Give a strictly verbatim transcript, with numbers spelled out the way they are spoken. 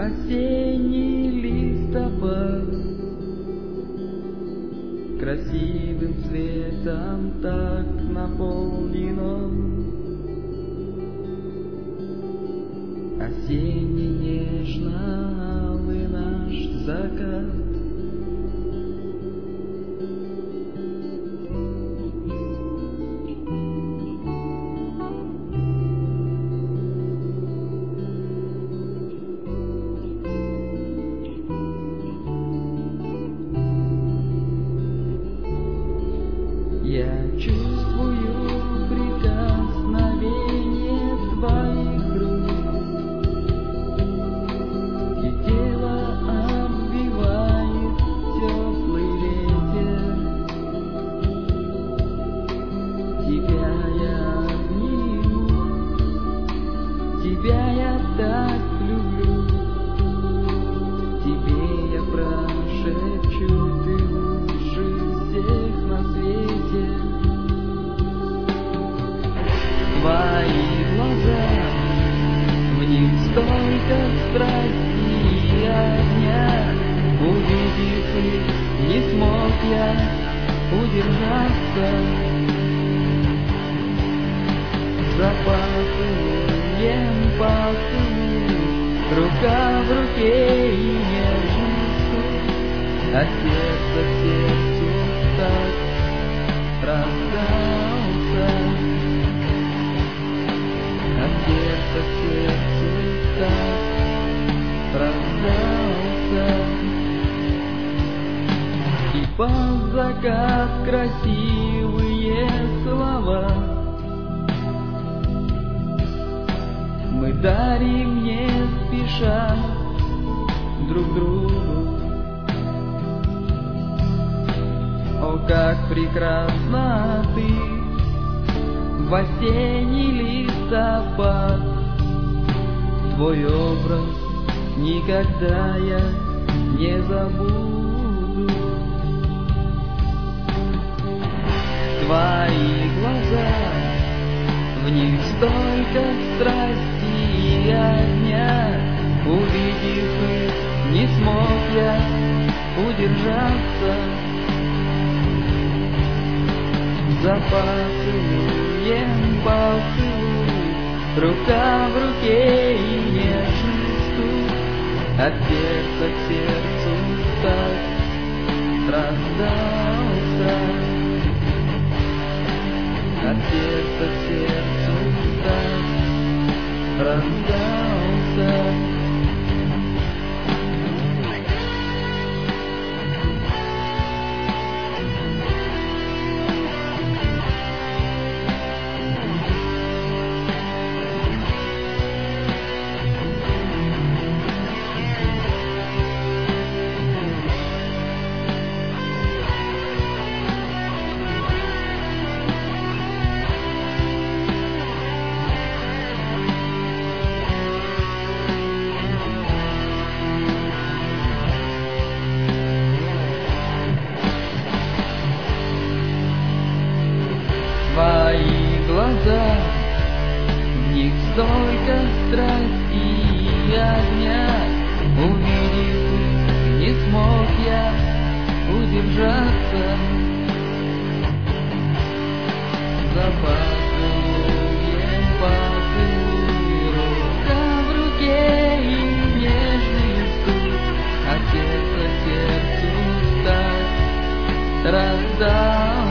Осенний листопад красивым цветом так наполнено. Осенний нежно-алый наш закат. Я чувствую прикосновение твоих рук, и тело обвивает теплый ветер. Тебя я обниму, тебя я так люблю, тебе я прошепчу, ты лучше всех на свете. Твои глаза, в них столько страсти и огня. Увидев их, не смог я удержаться. За поцелуем поцелуй, рука в руке и нежностью, от сердца к сердцу так раздался. От сердца к сердцу так раздался. И под закат красивые слова мы дарим не спеша друг другу. О, как прекрасна ты в осенний листопад, твой образ никогда я не забуду. Твои глаза, в них столько страсти и огня. Увидев их, не смог я удержаться. За поцелуем поцелуй, рука в руке и нежностью, от сердца к сердцу так раздался. От сердца к сердцу так раздался. Твои глаза, в них столько страсти и огня. Увидев их, не смог я удержаться. За поцелуем поцелуй, рука в руке и нежный стук, от сердца к сердцу так раздался.